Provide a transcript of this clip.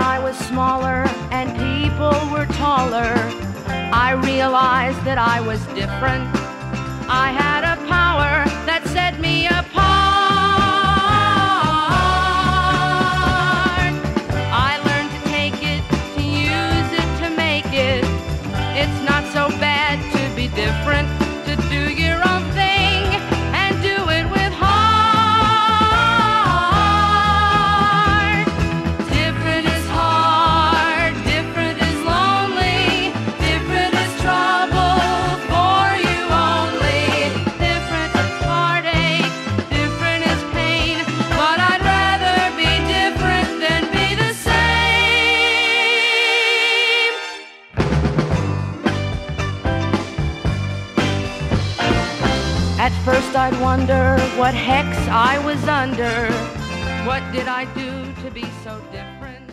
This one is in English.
I was smaller and people were taller, I realized that I was different. I had a power that set me apart. I learned to take it, to use it, to make it. It's not so bad to be different, to do your own thing and do it with heart. Different is hard, different is lonely, different is trouble for you only. Different is heartache, different is pain, but I'd rather be different than be the same. At first I'd wonder what hex I was under. What did I do to be so different?